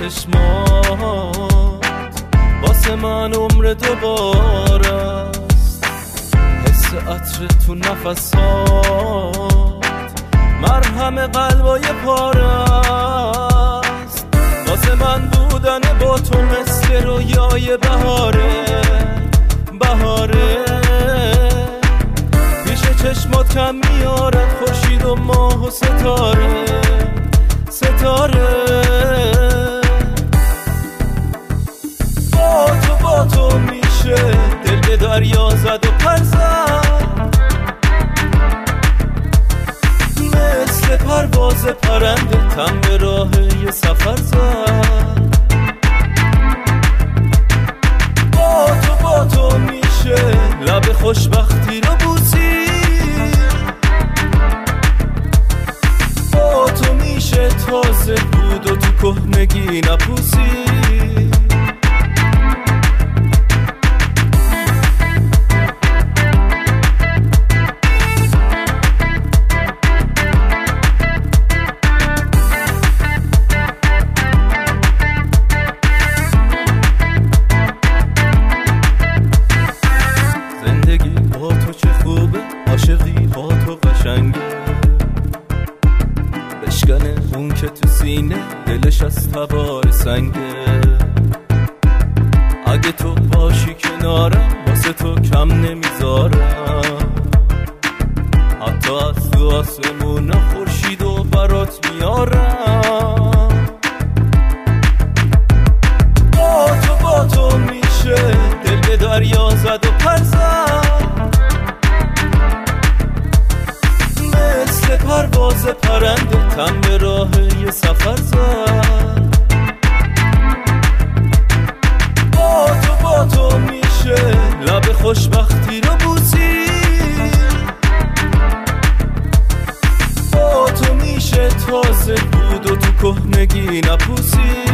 چشمات واسه من عمر دوباره است. حس عطر تو نفسات مرهم قلبای پاره است. واسه من بودن با تو مثل رویای بهاره پیش چشمات کم میارد خورشید و ماه و ستاره با تو میشه دل به دریا زد و پر زد، مثل پرواز پرنده تن به راه یه سفر زد. با تو میشه لب خوشبختی رو بوسی، با تو میشه تازه بود و تو کهنگی نپوسی. زندگی با تو چه خوبه، عاشقی با تو قشنگه، بشکنه اون که تو سینه دلش از تبار سنگه. اگه تو باشی کنارم واسه تو کم نمیذارم، حتی از تو آسمون خورشید و برات میارم. با تو میشه دل به دریا زد و پر زد، مثل پرواز پرنده تن به راه یه سفر زد. با تو میشه لب خوشبختی رو بوسی، با تو میشه تازه بود و تو کهنگی نپوسی.